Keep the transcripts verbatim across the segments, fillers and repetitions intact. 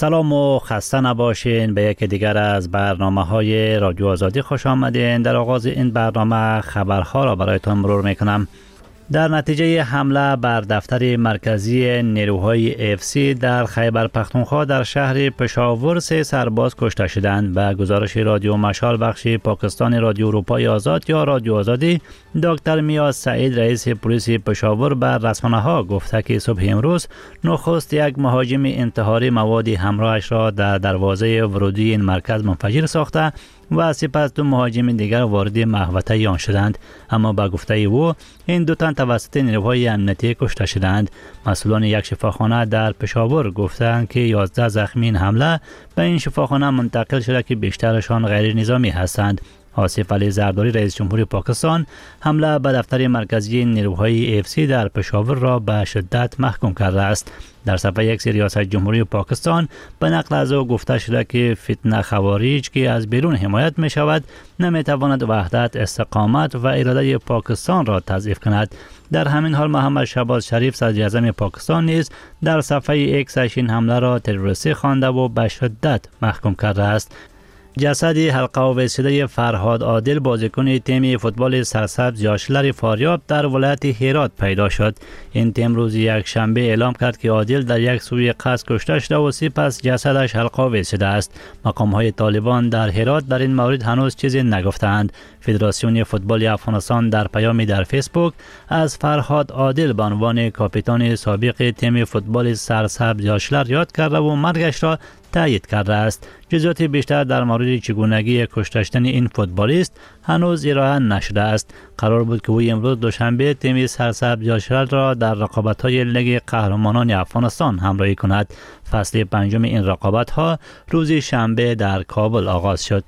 سلام و خسته نباشین. به یک دیگر از برنامه های رادیو آزادی خوش آمدین. در آغاز این برنامه خبرها را برایتان مرور میکنم. در نتیجه حمله بر دفتر مرکزی نیروهای اف سی در خیبر پختونخوا در شهر پشاور سه سرباز کشته شدند. به گزارش رادیو مشال بخش پاکستان رادیو اروپای آزاد یا رادیو آزادی، دکتر میاز سعید رئیس پلیس پشاور بر رسانه‌ها گفته که صبح امروز نخست یک مهاجم انتحاری موادی همراهش را در دروازه ورودی این مرکز منفجر ساخته و سپس دو مهاجم دیگر وارد محوطه آن شدند، اما با گفته او این دو تن توسط نیروهای امنیتی کشته شدند. مسئولان یک شفاخانه در پشاور گفتند که یازده زخمی این حمله به این شفاخانه منتقل شده که بیشترشان غیر نظامی هستند. آصف علی زرداری رئیس جمهور پاکستان حمله به دفتر مرکزی نیروهای اف سی در پشاور را به شدت محکوم کرده است. در صفحه یک ریاست جمهوری پاکستان به نقل از او گفته شده که فتنه خوارج که از بیرون حمایت می شود نمی تواند وحدت، استقامت و اراده پاکستان را تضعیف کند. در همین حال محمد شهباز شریف صدر اعظم پاکستان نیز در صفحه ایکسش این حمله را تروریستی خوانده و به شدت محکوم کرده است. جسد حلقه آویزشده فرهاد عادل بازیکن تیم فوتبال سرسبز یاشلر فاریاب در ولایت هرات پیدا شد. این تیم روز یک شنبه اعلام کرد که عادل در یک سوی قصد کشته شده و سپس جسدش حلقه آویزشده است. مقام های طالبان در هرات در این مورد هنوز چیزی نگفتند. فدراسیون فوتبال افغانستان در پیامی در فیسبوک از فرهاد عادل به عنوان کاپیتان سابق تیم فوتبال سرسبز یاشلر یاد کرده و مرگش را تایید کرده است. جزئیات بیشتر در مورد چگونگی کشته شدن این فوتبالیست هنوز ارائه نشده است. قرار بود که او امروز دوشنبه تیم سرسبز یاشلر را در رقابت‌های لیگ قهرمانان افغانستان همراهی کند. فصل پنجم این رقابت‌ها روز شنبه در کابل آغاز شد.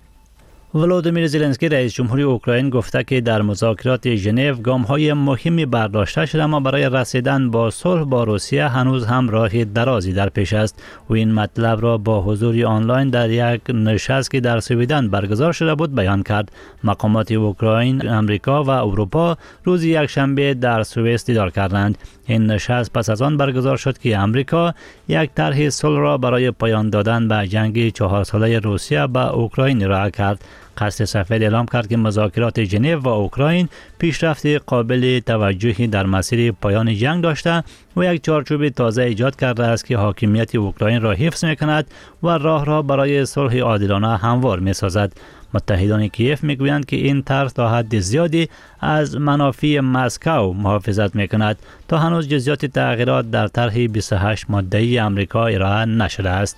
ولودیمیر زلنسکی رئیس جمهوری اوکراین گفته که در مذاکرات ژنو گام‌های مهمی برداشته شده، اما برای رسیدن با صلح با روسیه هنوز هم راه درازی در پیش است. و این مطلب را با حضور آنلاین در یک نشست که در سویدن برگزار شده بود بیان کرد. مقامات اوکراین، امریکا و اروپا روز یک شنبه در سوئیس دیدار کردند. این نشست پس از آن برگزار شد که امریکا یک طرح صلح را برای پایان دادن به جنگ چهار ساله روسیه با اوکراین ارائه کرد. قصد سفید اعلام کرد که مذاکرات ژنو و اوکراین پیشرفت قابل توجهی در مسیر پایان جنگ داشته و یک چارچوب تازه ایجاد کرده است که حاکمیت اوکراین را حفظ می‌کند و راه را برای صلح عادلانه هموار می‌سازد. متحدان کیف میگویند که این طرح تا حد زیادی از منافع مسکو محافظت می‌کند. تا هنوز جزئیات تغییرات در طرح بیست و هشت ماده‌ای آمریکا ارائه نشده است.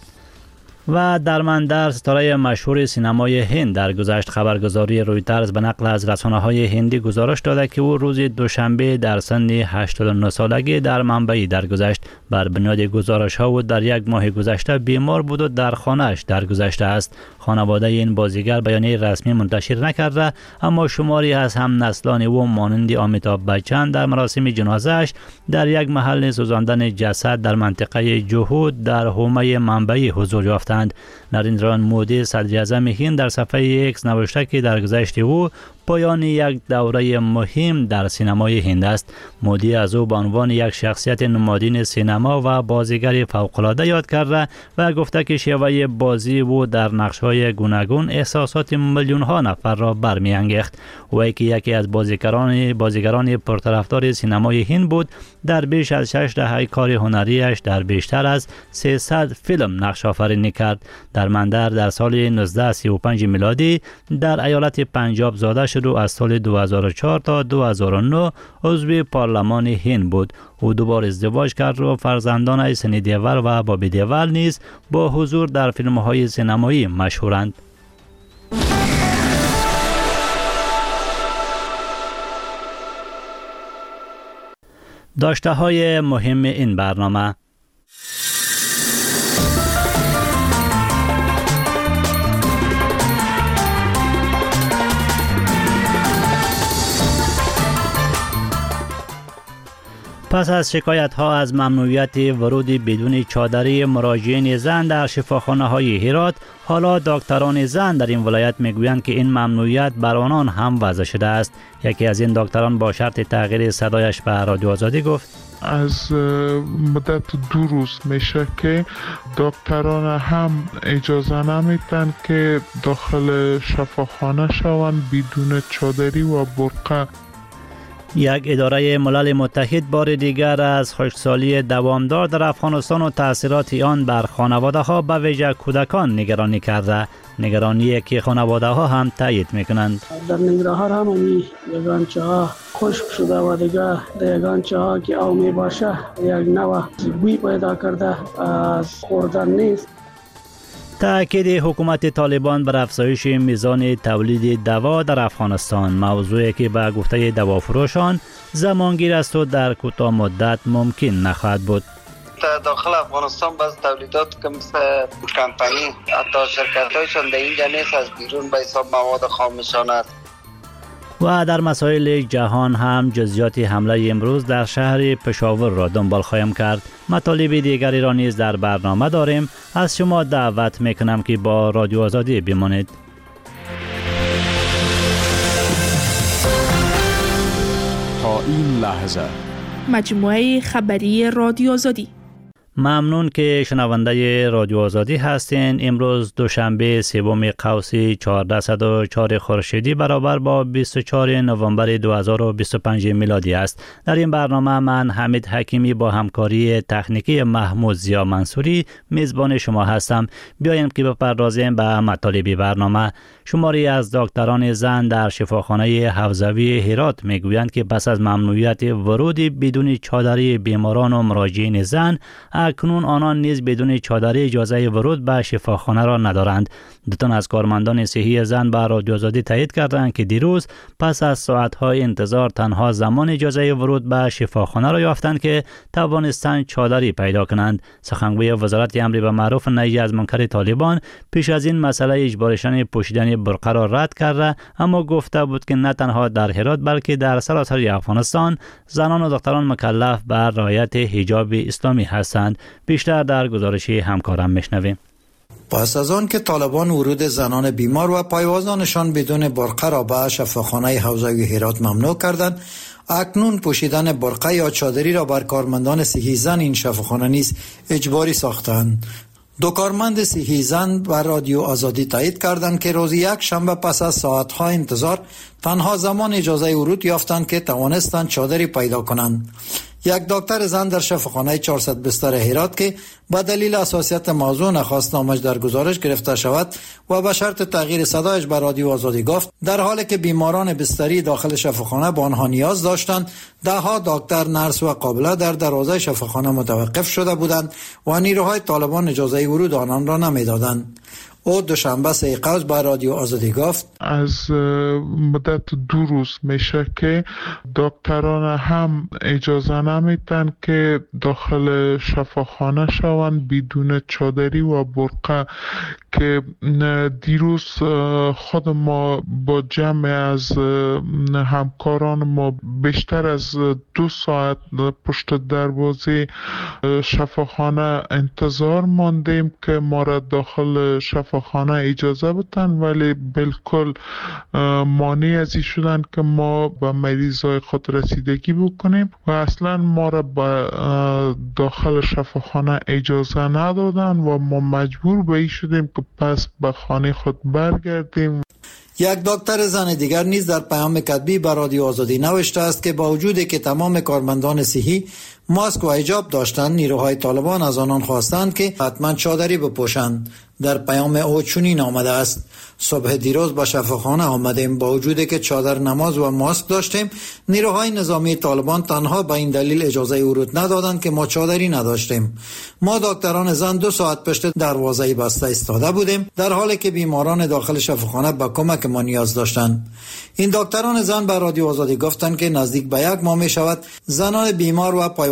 و درمندر ستاره مشهور سینمای هند در گذشت خبرگزاری رویترز به نقل از رسانه‌های هندی گزارش داده که او روز دوشنبه در سن هشتاد و نه سالگی در منبعی درگذشت. بر بنیاد گزارش‌ها او در یک ماه گذشته بیمار بود و در خانه‌اش درگذشته است. خانواده این بازیگر بیانیه رسمی منتشر نکرده، اما شماری از هم نسلان او مانند آمیتاب بچن در مراسم جنازه‌اش در یک محل سوزاندن جسد در منطقه جوهود در حومه منبعی حضور یافتند. نریندرا مودی صدر اعظم هند در صفحه ایکس نوشته که درگذشت او پایان یک دوره مهم در سینمای هند است. مودی از او به عنوان یک شخصیت نمادین سینما و بازیگر فوق‌العاده یاد کرده و گفته که شیوه بازی او در نقش‌های گوناگون احساسات میلیون‌ها نفر را برمی‌انگیخت. او که یکی از بازیگران بازیگران پرطرفدار سینمای هند بود، در بیش از شش دهه کار هنریش در بیشتر از سیصد فیلم نقش آفرینی کرد. درمندر در سال نوزده سی و پنج میلادی در ایالت پنجاب زاده شد و از سال دو هزار و چهار تا دو هزار و نه عضو پارلمان هند بود. او دوبار ازدواج کرد و فرزندان سنی دیول و بابی دیول نیز با حضور در فیلم‌های سینمایی مشهورند. داشته های مهم این برنامه: پس از شکایت ها از ممنوعیت ورود بدون چادری مراجعین زن در شفاخانه های هرات، حالا دکتران زن در این ولایت میگویند که این ممنوعیت بر آنان هم وضع شده است. یکی از این دکتران با شرط تغییر صدایش به رادیو آزادی گفت: از مدت دو روز میشه که دکتران هم اجازه نمیدن که داخل شفاخانه شوند بدون چادری و برقه. یک اداره ملل متحد بار دیگر از خشکسالی دوامدار در افغانستان و تاثیرات آن بر خانواده ها به ویژه کودکان نگرانی کرده. نگرانی که خانواده ها هم تایید میکنند. در ننگرهار هم این یگانچه ها خشک شده و دیگه در یگانچه ها که آب می باشه یک نوع بوی پیدا کرده، از خوردن نیست. تأکید حکومت طالبان بر افزایش میزان تولید دوا در افغانستان، موضوعی که به گفته دوافروشان زمانگیر است و در کوتاه مدت ممکن نخواهد بود. داخل افغانستان باز تولیدات که مثل کمپانی حتی شرکت هایشان در اینجا نیست، از بیرون به حساب مواد خامشان است. و در مسائل جهان هم جزئیات حمله امروز در شهر پشاور را دنبال خواهیم کرد. مطالب دیگری را نیز در برنامه داریم. از شما دعوت میکنم که با رادیو آزادی بمانید. تا این لحظه مجموعه خبری رادیو آزادی. ممنون که شنونده رادیو آزادی هستین. امروز دوشنبه سوم قوس چهارصد و چهار خورشیدی برابر با بیست و چهار نوامبر دو هزار و بیست و پنج میلادی است. در این برنامه من حمید حکیمی با همکاری تکنیکی محمود زیا منصوری میزبان شما هستم. بیاییم که بپردازیم به مطالب برنامه. شماری از دکتران زن در شفاخانه حوزوی هرات میگویند که پس از ممنوعیت ورود بدون چادری بیماران و مراجعین زن، اکنون آنان نیز بدون چادری اجازه ورود به شفاخانه را ندارند. دو تن از کارمندان صحی زن به رادیو آزادی تایید کردند که دیروز پس از ساعت‌های انتظار تنها زمان اجازه ورود به شفاخانه را یافتند که توانستند چادری پیدا کنند. سخنگوی وزارت امر به معروف نهی از منکر طالبان پیش از این مسئله اجبارشان پوشیدن برقه را رد کرده، اما گفته بود که نه تنها در هرات بلکه در سراسر افغانستان زنان و دختران مکلف به رعایت حجاب اسلامی هستند. بیشتر در گزارش همکارم میشنویم. پس از آن که طالبان ورود زنان بیمار و پایوازانشان بدون برقه را به شفاخانه حوزوی هرات ممنوع کردند، اکنون پوشیدن برقه یا چادری را بر کارمندان صحی زن این شفاخانه نیز اجباری ساختند. دو کارمند صحی زن بر رادیو آزادی تایید کردند که روز یک شنبه پس از ساعت‌ها انتظار تنها زمان اجازه ورود یافتند که توانستند چادری پیدا کنند. یک دکتر زن در شفاخانه چهارصد بستر هرات که به دلیل حساسیت موضوع نخواست نامش در گزارش گرفته شود و به شرط تغییر صدایش به رادیو آزادی گفت در حالی که بیماران بستری داخل شفاخانه به آنها نیاز داشتند، ده ها دکتر، نرس و قابله در دروازه شفاخانه متوقف شده بودند و نیروهای طالبان اجازه ورود آنان را نمیدادند. او دوشنبه سه قوس به رادیو آزادی گفت: از مدت دو روز میشه که دکتران هم اجازه نمیدن که داخل شفاخانه شوند بدون چادری و برقه، که دیروز خود ما با جمع از همکاران ما بیشتر از دو ساعت پشت دروازه شفاخانه انتظار ماندیم که ما را داخل شفاخانه اجازه بدن، ولی بالکل مانع ازی شدن که ما به مریضای خود رسیدگی بکنیم و اصلا ما را به داخل شفاخانه اجازه ندادن و ما مجبور به این شدیم که پس به خانه خود برگردیم. یک دکتر زن دیگر نیز در پیام کتبی به رادیو آزادی نوشته است که با وجودی که تمام کارمندان صحی ماسک و حجاب داشتند، نیروهای طالبان از آنان خواستند که حتما چادری بپوشند. در پیام او چنین آمده است: صبح دیروز به شفاخانه آمدیم، با وجودی که چادر نماز و ماسک داشتیم، نیروهای نظامی طالبان تنها به این دلیل اجازه ورود ندادند که ما چادری نداشتیم. ما دکتران زن دو ساعت پشت دروازه بسته ایستاده بودیم در حالی که بیماران داخل شفاخانه به کمک ما نیاز داشتند. این دکتران زن به رادیو آزادی گفتند که نزدیک به یک ماه می شود زنان بیمار و پایواز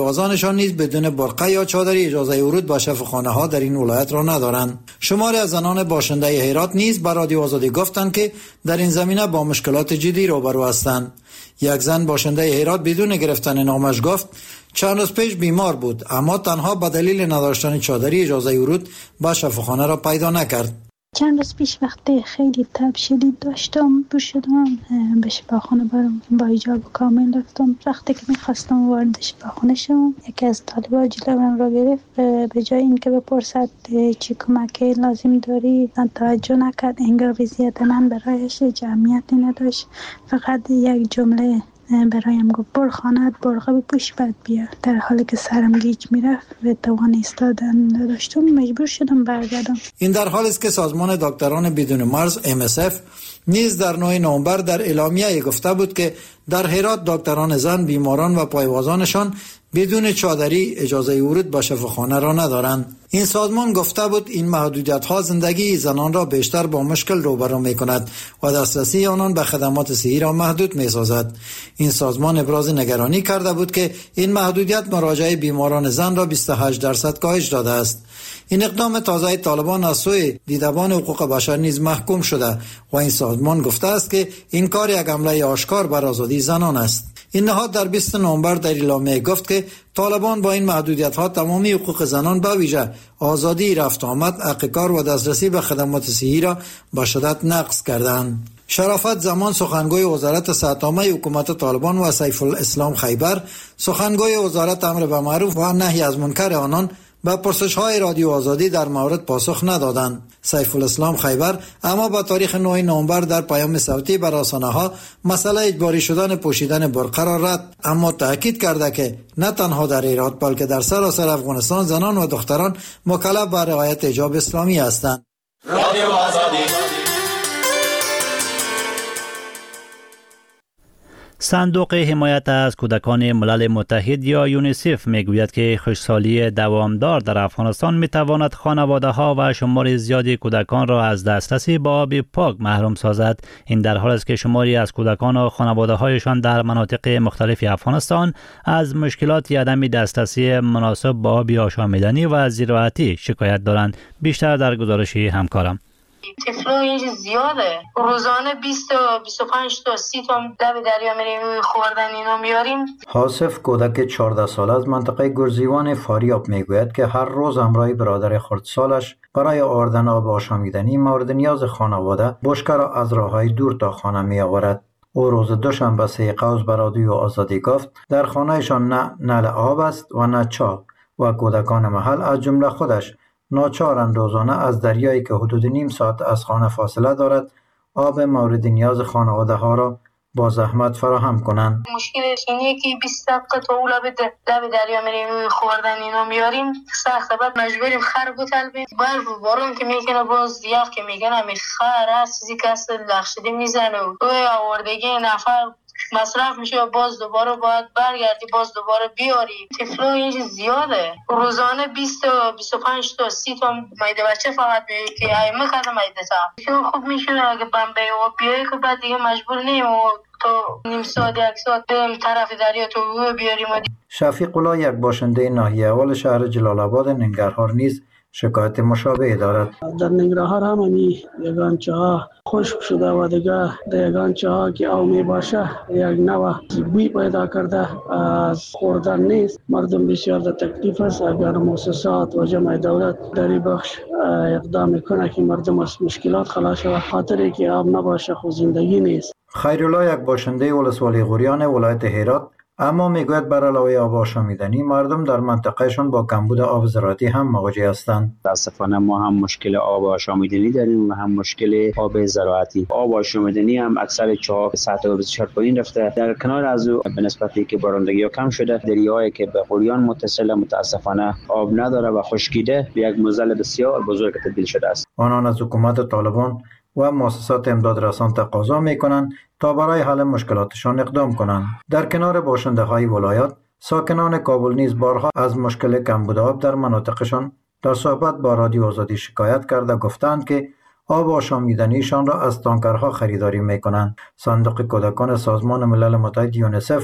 پایوازانشان نیز بدون برقه یا چادری اجازه ورود به شفاخانه ها در این ولایت را ندارند. شماری از زنان باشنده هرات نیز به رادیو آزادی گفتند که در این زمینه با مشکلات جدی روبرو هستند. یک زن باشنده هرات بدون گرفتن نامش گفت چند روز پیش بیمار بود، اما تنها به دلیل نداشتن چادری اجازه ورود به شفاخانه را پیدا نکرد. چند روز پیش وقتی خیلی تب شدید داشتم بو شدم به شفاخانه برم با حجاب کامل رفتم. وقتی که میخواستم وارد شفاخانه شم یکی از طالبان جلوی من را گرفت. به جای اینکه بپرسد چی کمکی لازم داری توجه نکرد. انگار وضعیت من برایش جمعیتی نداشت. فقط یک جمله برایم گفت بر خانت برقه بپوش بعد بیا. در حالی که سرم گیج میرفت و توان ایستادن نداشتم مجبور شدم برگردم. این در حالی است که سازمان دکتران بدون مرز ام اس اف نیز در نه نوامبر در اعلامیه گفته بود که در هرات دکتران زن بیماران و پایوازانشان بدون چادری اجازه ورود به شفاخانه را ندارند. این سازمان گفته بود این محدودیت ها زندگی زنان را بیشتر با مشکل روبرو می کند و دسترسی آنان به خدمات صحی را محدود می سازد. این سازمان ابراز نگرانی کرده بود که این محدودیت مراجعه بیماران زن را بیست و هشت درصد کاهش داده است. این اقدام تازه طالبان از سوی دیدبان حقوق بشر نیز محکوم شده و این سازمان گفته است که این کار یک حمله آشکار بر آزادی زنان است. این نهاد در بیست نوامبر در اعلامیه گفت که طالبان با این محدودیت ها تمامی حقوق زنان به ویژه آزادی رفت آمد، حق کار و دسترسی به خدمات صحی را به شدت نقض کردند. شرافت زمان سخنگوی وزارت صحت عامه حکومت طالبان و سیف الاسلام خیبر سخنگوی وزارت امر به معروف و نهی از منکر آنان به پرسش‌های رادیو آزادی در مورد پاسخ ندادند. سیف الاسلام خیبر اما با تاریخ نه نوامبر در پیام صوتی بر رسانه‌ها مسئله اجباری شدن پوشیدن برقه را رد، اما تاکید کرده که نه تنها در هرات بلکه در سراسر افغانستان زنان و دختران مکلف به رعایت حجاب اسلامی هستند. رادیو آزادی. صندوق حمایت از کودکان ملل متحد یا یونیسف میگوید که خشکسالی دوامدار در افغانستان میتواند خانواده ها و شمار زیادی کودکان را از دسترسی به آب پاک محروم سازد. این در حالی است که شماری از کودکان و خانواده هایشان در مناطق مختلف افغانستان از مشکلات عدم دسترسی مناسب به آب آشامیدنی و زراعتی شکایت دارند. بیشتر در گزارش همکارم. طفلا اینجا زیاده، روزانه بیست تا بیست و پنج تا سی تا لب دریا میریم خوردن اینا میاریم. حاسف کودک چهارده ساله از منطقه گرزیوان فاریاب میگوید که هر روز همراه برادر خردسالش برای آوردن آب آشامیدنی مورد نیاز خانواده بشکه را از راههای دور تا خانه می آورد. او روز دوشنبه سه قوس بر رادیو آزادی گفت در خانهشان نه نل آب است و نه چاه و کودکان محل از جمله خودش ناچارند روزانه از دریایی که حدود نیم ساعت از خانه فاصله دارد آب مورد نیاز خانواده ها را با زحمت فراهم کنند. مشکلش اینه که بیست دقیقه تا اون لب لب دریا میریم خوردن اینا میاریم سخته، بعد مجبوریم خر بطلبیم. برف و بارون که میکنه باز یخ که میکنه می خر هست چیزی که است لخشده میزنه و توی آوردگی نفر مصرف میشه و باز دوباره باید برگردی باز دوباره بیاری. طفلا اینجا زیاده، روزانه بیست تا بیست و پنج تا سی تا مایده بچه فقط بیایی که ایمه کده مایده تا که خوب میشونه اگه بمبه و بیایی که بعد دیگه مجبور نیم و تو نیم ساعت یک ساعت بریم طرف دریا تو بیاریم. شفیق الله یک باشنده ناحیه اول شهر جلال آباد ننگرهار نیز شکایت مشابه دارد. در ننگرهار همانی یگانچه ها خشک شده و دیگه در یگانچه ها که آب می باشه یک نوع بوی پیدا کرده از خوردن نیست. مردم بسیار در تکلیف است. اگر مؤسسات و جمع دولت در این بخش اقدام میکنه که مردم از مشکلات خلاص شود، خاطری که آب نباشه خود زندگی نیست. خیرالله یک باشنده ولسوالی غوریان ولایت هرات اما میگوید بر علاوه آب آشامیدنی مردم در منطقهشان با کمبود آب زراعتی هم مواجه هستند. متاسفانه ما هم مشکل آب آشامیدنی داریم و هم مشکل آب زراعتی. آب آشامیدنی هم اکثر چاها سطح آب بسیار پایین رفته. در کنار از او به نسبتی که بارندگی کم شده، دریاهایی که به غوریان متصل متاسفانه آب نداره و خشکیده به یک معضل بسیار بزرگ تبدیل شده است. آنان از حکومت طالبان و مؤسسات امداد رسان تقاضا میکنند تا برای حل مشکلاتشان اقدام کنند. در کنار باشنده های ولایات، ساکنان کابل نیز بارها از مشکل کمبود آب در مناطقشان در صحبت با رادیو آزادی شکایت کرده گفتند که آب آشامیدنیشان را از تانکرها خریداری میکنند. صندوق کودکان سازمان ملل متحد یونیسف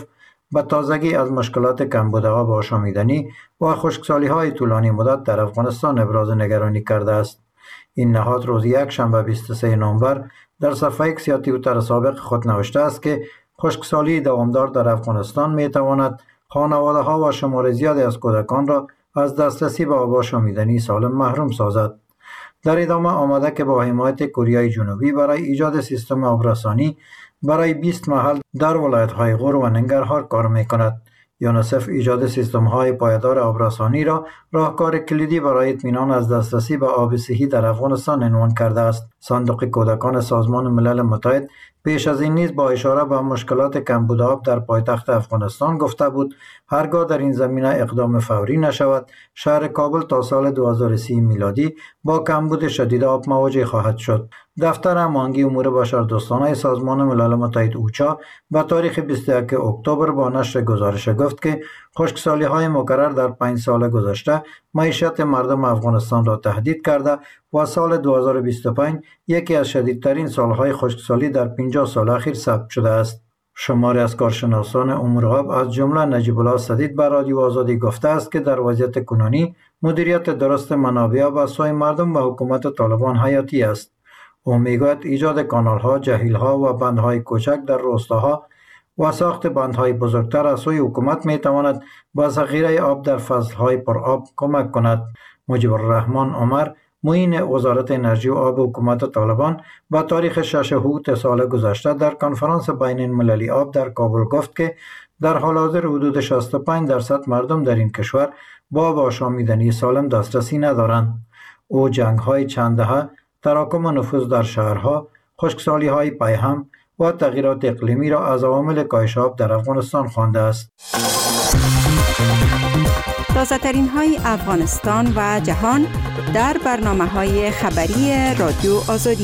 به تازگی از مشکلات کمبود آب آشامیدنی و خشکسالی‌های طولانی مدت در افغانستان ابراز نگرانی کرده است. این نهاد روز یک شنبه بیست و سوم نوامبر در صفحه ایکس یا توییتر سابق خود نوشته است که خشکسالی دوامدار در افغانستان می تواند خانواده‌ها و شمار زیادی از کودکان را از دسترسی به آب آشامیدنی سالم محروم سازد. در ادامه آمده که با حمایت کره جنوبی برای ایجاد سیستم آبرسانی برای بیست محل در ولایت‌های غور و ننگرهار کار می‌کند. یونیسف ایجاد سیستم‌های پایدار آبرسانی را راهکار کلیدی برای اطمینان از دسترسی به آب صحی در افغانستان عنوان کرده است. صندوق کودکان سازمان ملل متحد پیش از این نیز با اشاره به مشکلات کمبود آب در پایتخت افغانستان گفته بود هرگاه در این زمینه اقدام فوری نشود، شهر کابل تا سال دو هزار و سی میلادی با کمبود شدید آب مواجه خواهد شد. دفتر هماهنگی امور بشردوستانه سازمان ملل متحد اوچا به تاریخ بیست و یکم اکتبر با نشر گزارش گفت که خشکسالی‌های مکرر در پنج سال گذشته معیشت مردم افغانستان را تهدید کرده و سال دو هزار و بیست و پنج یکی از شدیدترین سالهای خشکسالی در پنجاه سال اخیر ثبت شده است. شماری از کارشناسان امور آب از جمله نجیب الله سدید به رادیو آزادی گفته است که در وضعیت کنونی مدیریت درست منابع آب از سوی مردم و حکومت طالبان حیاتی است. او میگوید ایجاد کانال‌ها، جهیل‌ها و بندهای کوچک در روستاها و ساخت بندهای بزرگتر از سوی حکومت میتواند به ذخیره آب در فصلهای پر آب کمک کند. مجیب الرحمن عمر معین وزارت انرژی و آب حکومت طالبان با تاریخ شش هوت سال گذشته در کنفرانس بین المللی آب در کابل گفت که در حال حاضر حدود شصت و پنج درصد مردم در این کشور با آب آشامیدنی سالم دسترسی ندارند. او جنگ‌های چند دهه، تراکم نفوذ در شهرها، خشکسالی‌های پیهم و تغییرات اقلیمی را از عوامل کاهش آب در افغانستان خوانده است. تازه‌ترین های افغانستان و جهان در برنامه‌های خبری رادیو آزادی.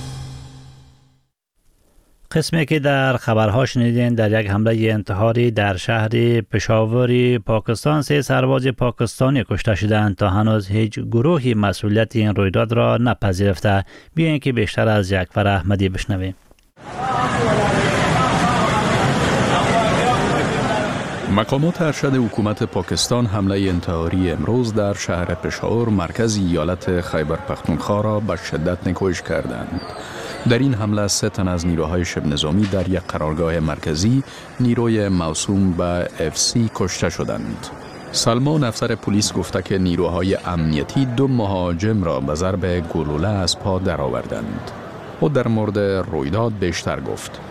قسمی که در خبرها شنیدین در یک حمله انتحاری در شهر پشاور پاکستان سه سرباز پاکستانی کشته شدند تا هنوز هیچ گروهی مسئولیت این رویداد را نپذیرفته. بیایید که بیشتر از یکفر احمدی بشنویم. مقامات ارشد حکومت پاکستان حمله انتحاری امروز در شهر پشاور مرکز ایالت خیبر پختونخوا را به شدت نکوش کردند. در این حمله سه تن از نیروهای شبه نظامی در یک قرارگاه مرکزی نیروی موسوم به اف سی کشته شدند. سلمان افسر پلیس گفته که نیروهای امنیتی دو مهاجم را به ضرب گلوله از پا درآوردند. او در مورد رویداد بیشتر گفت.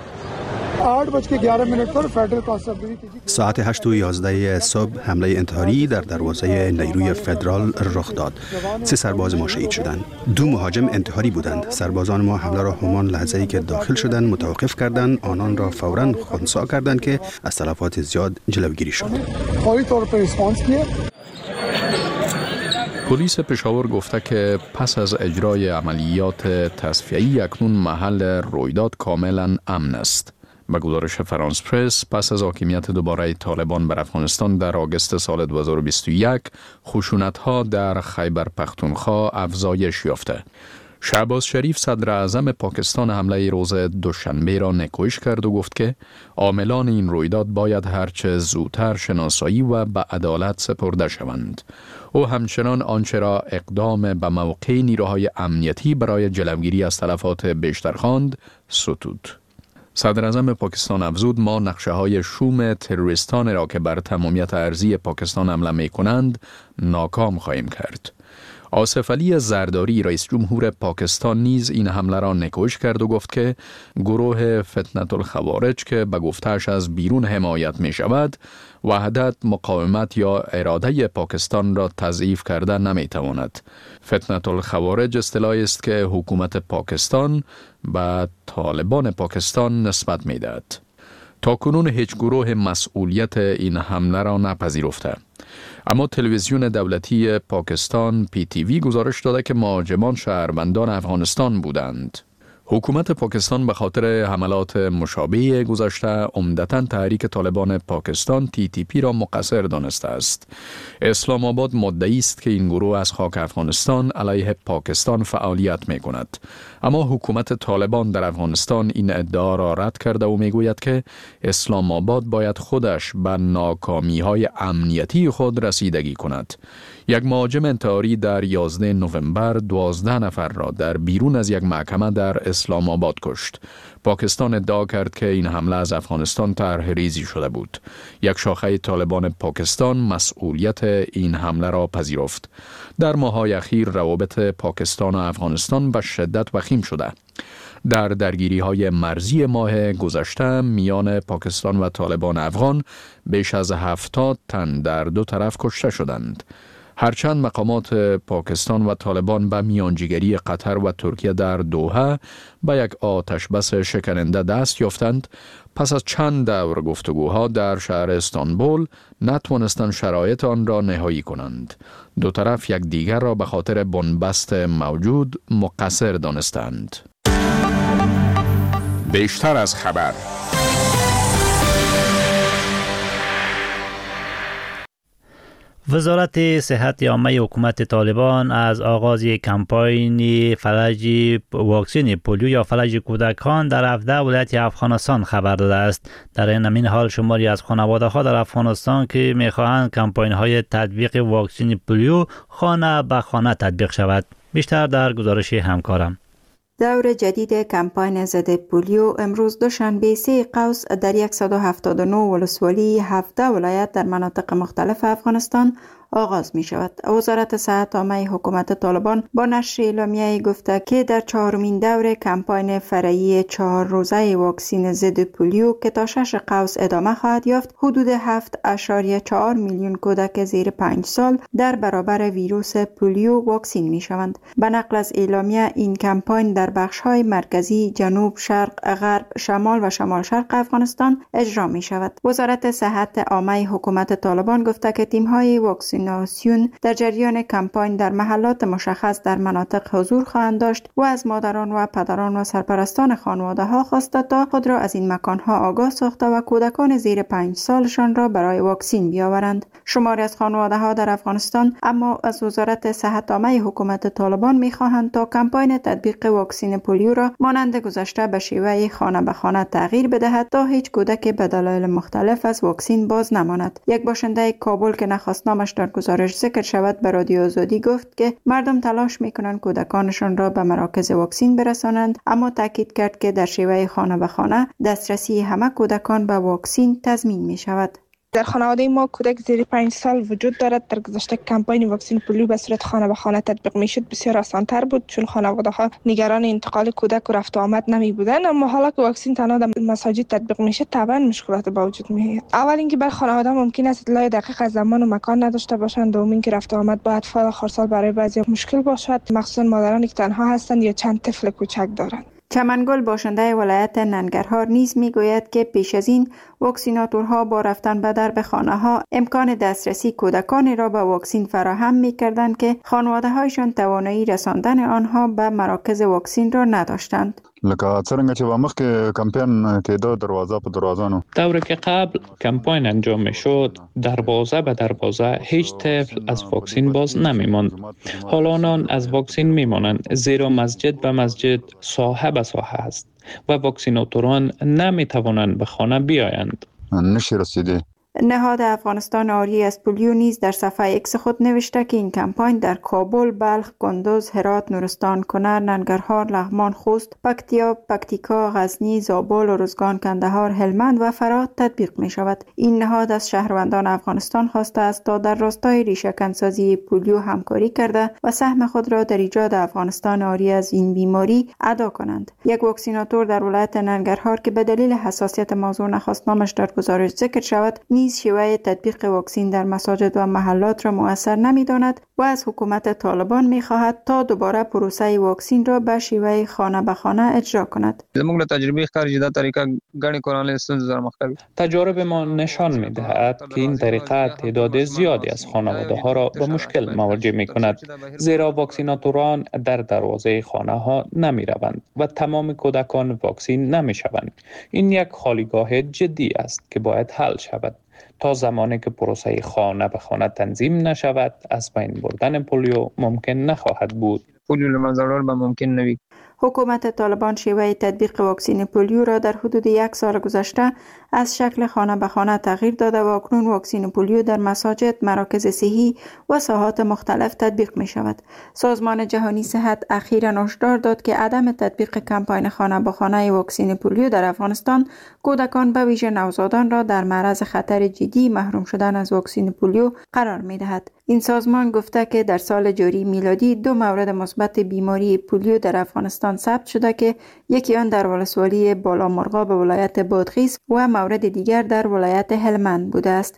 ساعت هشت و یازده صبح حمله انتحاری در دروازه نیروی فدرال رخ داد. سه سرباز ما شهید شدند. دو مهاجم انتحاری بودند. سربازان ما حمله را همان لحظه‌ای که داخل شدند متوقف کردند. آنان را فوراً خنثی کردند که از تلفات زیاد جلوگیری شد. پلیس پشاور گفته که پس از اجرای عملیات تصفیه‌ای اکنون محل رویداد کاملا امن است. به گزارش فرانس پرس پس از حاکمیت دوباره طالبان بر افغانستان در آگوست سال دو هزار و بیست و یک خشونت‌ها در خیبر پختونخوا افزایش یافته. شهباز شریف صدر اعظم پاکستان حمله روز دوشنبه را نکوش کرد و گفت که عاملان این رویداد باید هرچه زودتر شناسایی و به عدالت سپرده شوند. او همچنان آنچه را اقدام به موقع نیروهای امنیتی برای جلوگیری از تلفات بیشتر خواند ستود. صدر اعظم پاکستان افزود ما نقشه های شوم تروریستان را که بر تمامیت ارضی پاکستان حمله می کنند ناکام خواهیم کرد. آصف علی زرداری رئیس جمهور پاکستان نیز این حمله را نکوش کرد و گفت که گروه فتنة الخوارج که به گفته‌اش از بیرون حمایت می شود وحدت، مقاومت یا اراده پاکستان را تضعیف کرده نمی تواند. فتنة الخوارج اصطلاحی است که حکومت پاکستان به طالبان پاکستان نسبت می دهد. تا کنون هیچ گروه مسئولیت این حمله را نپذیرفته. اما تلویزیون دولتی پاکستان پی تی وی گزارش داده که مهاجمان شهروندان افغانستان بودند. حکومت پاکستان به خاطر حملات مشابه گذشته عمدتاً تحریک طالبان پاکستان تی تی پی را مقصر دانسته است. اسلام آباد مدعی است که این گروه از خاک افغانستان علیه پاکستان فعالیت می کند. اما حکومت طالبان در افغانستان این ادعا را رد کرده و می گوید که اسلام آباد باید خودش به ناکامی های امنیتی خود رسیدگی کند. یک مهاجم انتحاری در یازده نوامبر دوازده نفر را در بیرون از یک محکمه در اسلام آباد کشت. پاکستان ادعا کرد که این حمله از افغانستان طرح ریزی شده بود. یک شاخه طالبان پاکستان مسئولیت این حمله را پذیرفت. در ماه‌های اخیر روابط پاکستان و افغانستان به شدت وخیم شده. در درگیری های مرزی ماه گذشته میان پاکستان و طالبان افغان بیش از هفتاد تن در دو طرف کشته شدند. هرچند مقامات پاکستان و طالبان به میانجیگری قطر و ترکیه در دوحه به یک آتش بس شکننده دست یافتند، پس از چند دور گفتگوها در شهر استانبول نتوانستند شرایط آن را نهایی کنند. دو طرف یک دیگر را به خاطر بنبست موجود مقصر دانستند. بیشتر از خبر. وزارت صحت عامه حکومت طالبان از آغاز کمپاین فلج واکسن پولیو یا فلج کودکان در هفده ولایت افغانستان خبر داده است. در این همین حال شماری از خانواده ها در افغانستان که میخواهند کمپاین های تطبیق واکسن پولیو خانه به خانه تطبیق شود. بیشتر در گزارش همکارم. دور جدید کمپاین ضد پولیو امروز دوشنبه سه قوس در صد و هفتاد و نه ولسوالی هفده ولایت در مناطق مختلف افغانستان آغاز می شود. وزارت صحت عامه حکومت طالبان با نشر اعلامیه گفته که در چهارمین دور کمپاین فرعی چهار روزه واکسن ضد پولیو که تا شش قوس ادامه خواهد یافت، حدود هفت اشاریه چهار میلیون کودک زیر پنج سال در برابر ویروس پولیو واکسن می شوند. به نقل از اعلامیه این کمپاین در بخش های مرکزی، جنوب، شرق، غرب، شمال و شمال شرق افغانستان اجرا می شود. وزارت صحت عامه حکومت طالبان گفته که تیم های واکسن ناسیون در جریان کمپاین در محلات مشخص در مناطق حضور خواهند داشت و از مادران و پدران و سرپرستان خانواده ها خواسته تا خود را از این مکان ها آگاه ساخته و کودکان زیر پنج سالشان را برای واکسن بیاورند. شماری از خانواده ها در افغانستان اما از وزارت صحت عامه حکومت طالبان می خواهند تا کمپاین تطبیق واکسن پولیو را مانند گذشته به شیوه خانه به خانه تغییر بدهد تا هیچ کودک به دلایل مختلف از واکسن باز نماند. یک باشنده کابل که نخواست نامش در گزارش ذکر شود به رادیو آزادی گفت که مردم تلاش میکنند کودکانشان را به مراکز واکسن برسانند، اما تاکید کرد که در شیوه خانه به خانه دسترسی همه کودکان به واکسن تضمین می شود. در خانواده ما کودک زیر پنج سال وجود دارد. در گذشته کمپاین واکسن پولیو به صورت خانه به خانه تطبیق میشد بسیار آسان‌تر بود، چون خانواده ها نگران انتقال کودک و رفت و آمد نمی بودند. اما حالا که واکسن تنها در مساجد تطبیق میشه طبعا مشکلات به وجود میاد. اول اینکه بر خانواده ممکن است اطلاع دقیق از زمان و مکان نداشته باشند، دوم اینکه رفت و آمد با اطفال خردسال برای بعضی مشکل باشد، مخصوصا مادرانی که تنها هستند یا چند طفل کوچک دارند. چمنگل باشنده ولایت ننگرهار نیز میگوید که پیش از این واکسیناتورها با رفتن به درب خانه ها امکان دسترسی کودکانی را به واکسن فراهم می‌کردند که خانواده هایشان توانایی رساندن آنها به مراکز واکسن را نداشتند. لکه څنګه چې به مخکې کمپاین کېده دروازه په دروازانو دوره که قبل کمپاین انجام میشد دروازه به دروازه هیچ طفل از واکسن باز نمیماند. حالا آنان از واکسن میمانند، زیرا مسجد به مسجد، ساحه به ساحه است و واکسیناتوران نمیتوانند به خانه بیایند. نشی رسیده. نهاد افغانستان آری از پولیو نیز در صفحه ایکس خود نوشته که این کمپاین در کابل، بلخ، کندوز، هرات، نورستان، کنر، ننگرهار، لغمان، خوست، پکتیا، پکتیکا، غزنی، زابل، ارزگان، کندهار، هلمند و فرات تطبیق می شود. این نهاد از شهروندان افغانستان خواسته است تا در راستای ریشه‌کنسازی پولیو همکاری کرده و سهم خود را در ایجاد افغانستان آری از این بیماری ادا کنند. یک واکسیناتور در ولایت ننگرهار که به دلیل حساسیت موضوع نخواست نامش در گزارش ذکر شود، نیز شیوه تطبیق واکسین در مساجد و محلات را مؤثر نمی‌داند و از حکومت طالبان می‌خواهد تا دوباره پروسه واکسین را به شیوه خانه به خانه اجرا کند. زموږ تجربه ښکاري چې دا طریقه ګڼې کورنۍ ستونزې سره مخ کوي. تجارب ما نشان می‌دهد که این طریقه تعداد زیادی از خانواده‌ها را به مشکل مواجه می‌کند، زیرا واکسیناتوران در دروازه خانه‌ها نمی‌روند و تمام کودکان واکسین نمی‌شوند. این یک خالیگاه جدی است که باید حل شود. تا زمانی که پروسه خانه به خانه تنظیم نشود، از بین بردن پولیو ممکن نخواهد بود. پولیو له منځه وړل به ممکن نه وي. حکومت طالبان شیوه تطبیق واکسین پولیو را در حدود یک سال گذشته از شکل خانه به خانه تغییر داده و اکنون واکسین پولیو در مساجد، مراکز صحی و ساحات مختلف تطبیق می شود. سازمان جهانی صحت اخیراً هشدار داد که عدم تطبیق کمپاین خانه به خانه واکسین پولیو در افغانستان کودکان به ویژه نوزادان را در معرض خطر جدی محروم شدن از واکسین پولیو قرار می دهد. این سازمان گفته که در سال جاری میلادی دو مورد مثبت بیماری پولیو در افغانستان ثبت شده که یکی آن در ولسوالی بالامرغاب ولایت بادغیس و مورد دیگر در ولایت هلمند بوده است.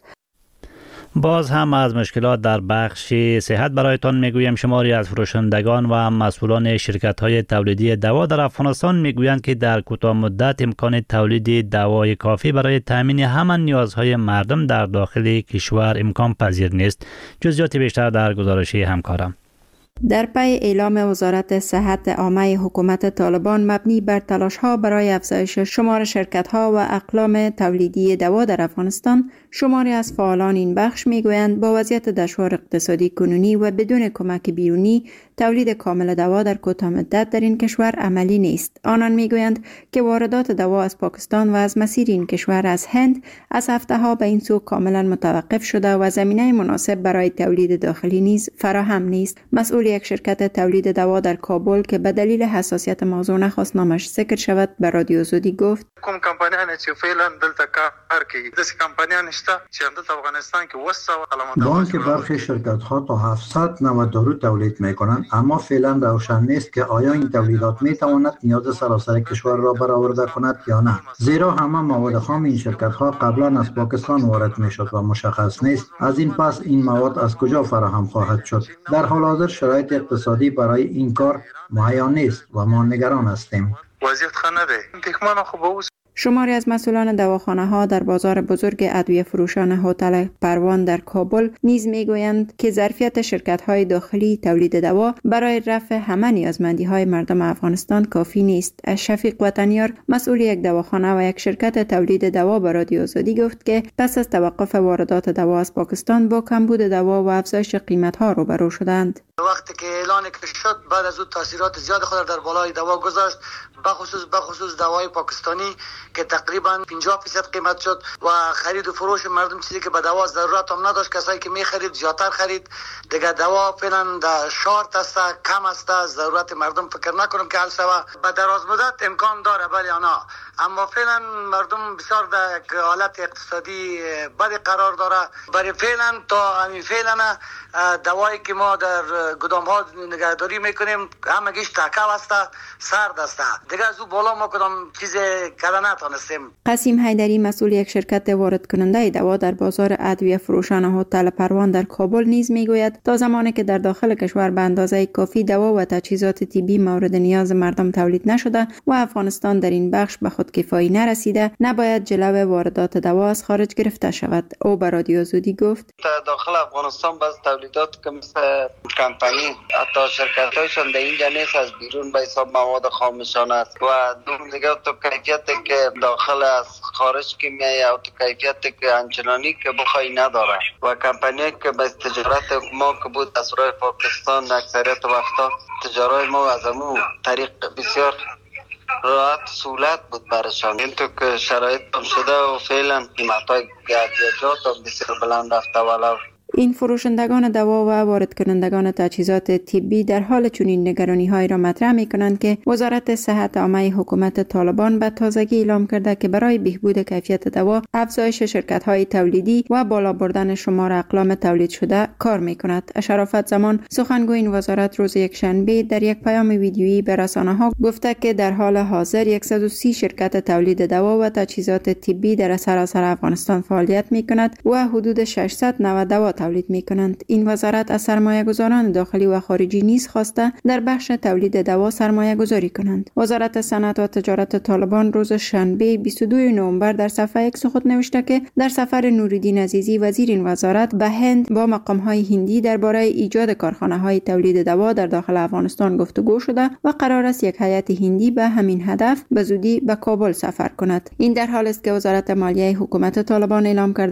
باز هم از مشکلات در بخش صحت برایتان میگویم. شماری از فروشندگان و مسئولان شرکت‌های تولیدی دوا در افغانستان میگویند که در کوتاه مدت امکان تولید دوای کافی برای تامین همان نیازهای مردم در داخل کشور امکان پذیر نیست. جزئیات بیشتر در گزارش همکارم. در پی اعلام وزارت صحت عامه حکومت طالبان مبنی بر تلاش‌ها برای افزایش شمار شرکت‌ها و اقلام تولیدی دوا در افغانستان، شماری از فعالان این بخش می‌گویند با وضعیت دشوار اقتصادی کنونی و بدون کمک بیرونی تولید کامل دوا در کوتاه مدت در این کشور عملی نیست. آنان می‌گویند که واردات دوا از پاکستان و از مسیر این کشور از هند از هفته‌ها به این سو کاملا متوقف شده و زمینه مناسب برای تولید داخلی نیز فراهم نیست. مسئول یک شرکت تولید دوا در کابل که به دلیل حساسیت موضوع نخواست نامش ذکر شود به رادیو آزادی گفت: کوم کمپانیان چې فعلا دلته کار کوي د کمپانیان شته چې د افغانستان کې وسه علامات با اینکه برخی شرکت ها تا هفتصد نوع دارو تولید می کنند، اما فعلا روشن نیست که آیا این تولیدات می تواند نیاز سراسر کشور را برآورده کند یا نه، زیرا همه مواد خام این شرکت ها قبلا از پاکستان وارد می شد و مشخص نیست از این پس این مواد از کجا فراهم خواهد شد. در حال حاضر شرایط اقتصادی برای این کار مهیا نیست و ما نگران هستیم. وضعیت خانه ده تکمان خو به شماری از مسئولان دواخانه ها در بازار بزرگ ادویه فروشان هتل پروان در کابل نیز میگویند که ظرفیت شرکت های داخلی تولید دوا برای رفع همه نیازمندی های مردم افغانستان کافی نیست. شفیق وطنیار مسئول یک دواخانه و یک شرکت تولید دوا به رادیو آزادی گفت که پس از توقف واردات دوا از پاکستان با کمبود دوا و افزایش قیمت ها روبرو شدند. وقتی که اعلان شد بعد از اون تاثیرات زیاد خود در بالای دوا گذاشت، بخصوص بخصوص دوای پاکستانی که تقریبا پنجاه درصد قیمت شد و خرید و فروش مردم چیزی که به دوا ضرورت هم نداشت، کسایی که می خرید زیادتر خرید. دیگه دوا فعلا در شارت است، کم است، ضرورت مردم فکر نکنم که حل شود. به دراز مدت امکان داره ولی آنها، اما فعلا مردم بسیار در حالت اقتصادی بدی قرار داره. برای فعلا تا همین فعلا دوایی که ما در گدام ها نگهداری میکنیم همگیش تکو است، سرد است. دیگه از او بالا ما کدام چیز کلا نتونستیم. قاسم حیدری مسئول یک شرکت وارد کننده دوا در بازار ادویه فروشان هتل پروان در کابل نیز میگوید تا زمانی که در داخل کشور به اندازه کافی دوا و تجهیزات طبی مورد نیاز مردم تولید نشده و افغانستان در این بخش به خودکفایی نرسیده، نباید جلو واردات دوا از خارج گرفته شود. او به رادیو آزادی گفت: داخل افغانستان باز تولیدات که مثل کمپانی حتی شرکت‌هایشان در اینجا نیست، از بیرون به حساب مواد خامشان است و دوم دیگه تو کیفیتی که داخل از خارج که میایه او تو کیفیتی که انچنانی که بخوای نداره و کمپانی که به تجارت ما که بود از راه پاکستان اکثریت وقتا تجارت ما از امو طریق بسیار راحت سهولت بود برشان. این تو که شرایط هم شده و فعلا قیمت های ادویجات هم بسیار بلند رفته ولو این فروشندگان دوا و وارد کنندگان تجهیزات طبی در حال چنین نگرانی های را مطرح می کنند که وزارت صحت عامه حکومت طالبان به تازگی اعلام کرده که برای بهبود کیفیت دوا، افزایش شرکت های تولیدی و بالا بردن شمار اقلام تولید شده کار می کند. شرافت زمان سخنگوی این وزارت روز یکشنبه در یک پیام ویدیویی به رسانه ها گفته که در حال حاضر صد و سی شرکت تولید دوا و تجهیزات طبی در سراسر افغانستان فعالیت می کند و حدود ششصد نوع دوا تولید می کنند. این وزارت از سرمایه گذاران داخلی و خارجی نیز خواسته در بخش تولید دوا سرمایه گذاری کنند. وزارت صنعت و تجارت طالبان روز شنبه بیست و دوم نوامبر در صفحه ایکس خود نوشته که در سفر نوریدین عزیزی وزیر این وزارت به هند با مقام های هندی درباره ایجاد کارخانه های تولید دوا در داخل افغانستان گفتگو شده و قرار است یک هیئت هندی به همین هدف به زودی به کابل سفر کند. این در حالی است که وزارت مالیه حکومت طالبان اعلام کرده